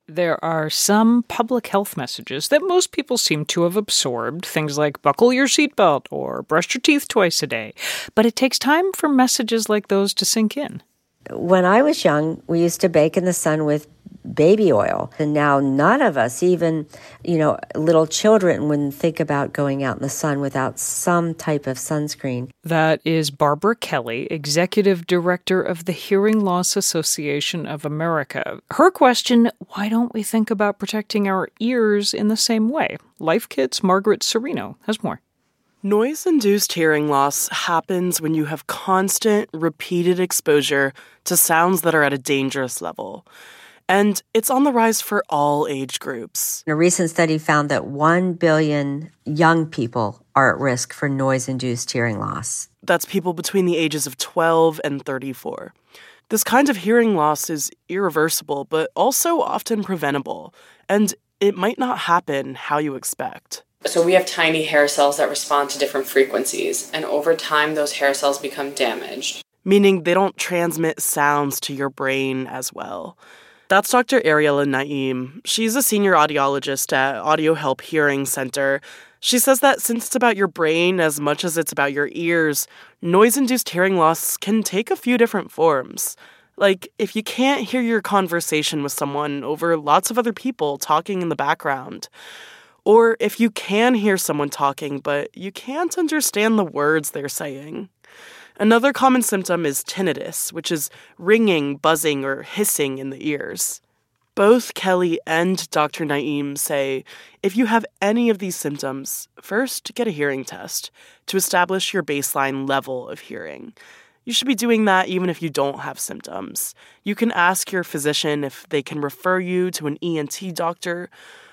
There are some public health messages that most people seem to have absorbed, things like buckle your seatbelt or brush your teeth twice a day. But it takes time for messages like those to sink in. When I was young, we used to bake in the sun with baby oil. And now none of us, even, little children, wouldn't think about going out in the sun without some type of sunscreen. That is Barbara Kelly, Executive Director of the Hearing Loss Association of America. Her question, why don't we think about protecting our ears in the same way? Life Kit's Margaret Cirino has more. Noise-induced hearing loss happens when you have constant, repeated exposure to sounds that are at a dangerous level. And it's on the rise for all age groups. A recent study found that 1 billion young people are at risk for noise-induced hearing loss. That's people between the ages of 12 and 34. This kind of hearing loss is irreversible, but also often preventable, and it might not happen how you expect. So we have tiny hair cells that respond to different frequencies, and over time those hair cells become damaged. Meaning they don't transmit sounds to your brain as well. That's Dr. Ariella Naim. She's a senior audiologist at Audio Help Hearing Center. She says that since it's about your brain as much as it's about your ears, noise-induced hearing loss can take a few different forms. Like, if you can't hear your conversation with someone over lots of other people talking in the background. Or if you can hear someone talking, but you can't understand the words they're saying. Another common symptom is tinnitus, which is ringing, buzzing, or hissing in the ears. Both Kelly and Dr. Naim say if you have any of these symptoms, first get a hearing test to establish your baseline level of hearing. You should be doing that even if you don't have symptoms. You can ask your physician if they can refer you to an ENT doctor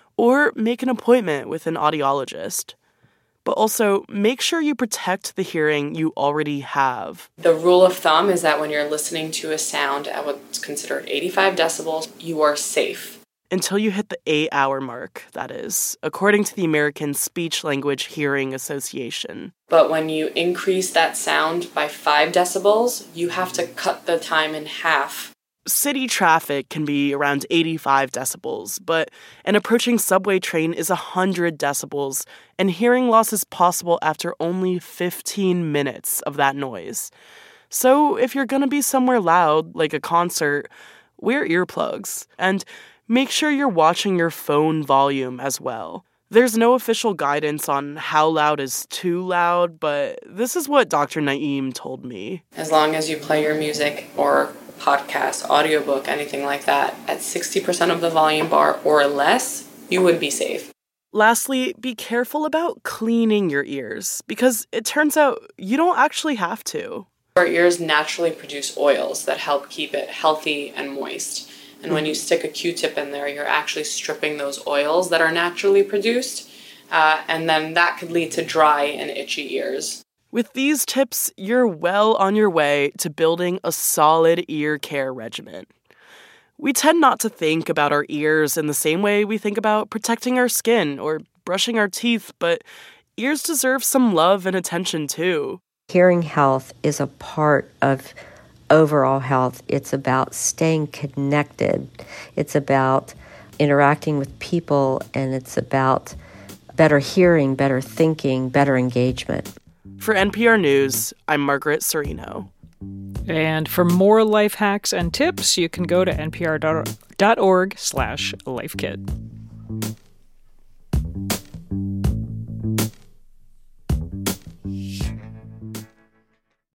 or make an appointment with an audiologist. But also, make sure you protect the hearing you already have. The rule of thumb is that when you're listening to a sound at what's considered 85 decibels, you are safe. Until you hit the 8-hour mark, that is, according to the American Speech-Language Hearing Association. But when you increase that sound by 5 decibels, you have to cut the time in half. City traffic can be around 85 decibels, but an approaching subway train is 100 decibels, and hearing loss is possible after only 15 minutes of that noise. So if you're going to be somewhere loud, like a concert, wear earplugs, and make sure you're watching your phone volume as well. There's no official guidance on how loud is too loud, but this is what Dr. Naim told me. As long as you play your music or podcast, audiobook, anything like that, at 60% of the volume bar or less, you would be safe. Lastly, be careful about cleaning your ears, because it turns out you don't actually have to. Our ears naturally produce oils that help keep it healthy and moist. And when you stick a Q-tip in there, you're actually stripping those oils that are naturally produced, and then that could lead to dry and itchy ears. With these tips, you're well on your way to building a solid ear care regimen. We tend not to think about our ears in the same way we think about protecting our skin or brushing our teeth, but ears deserve some love and attention too. Hearing health is a part of overall health. It's about staying connected. It's about interacting with people, and it's about better hearing, better thinking, better engagement. For NPR News, I'm Margaret Cirino. And for more life hacks and tips, you can go to npr.org/lifekit.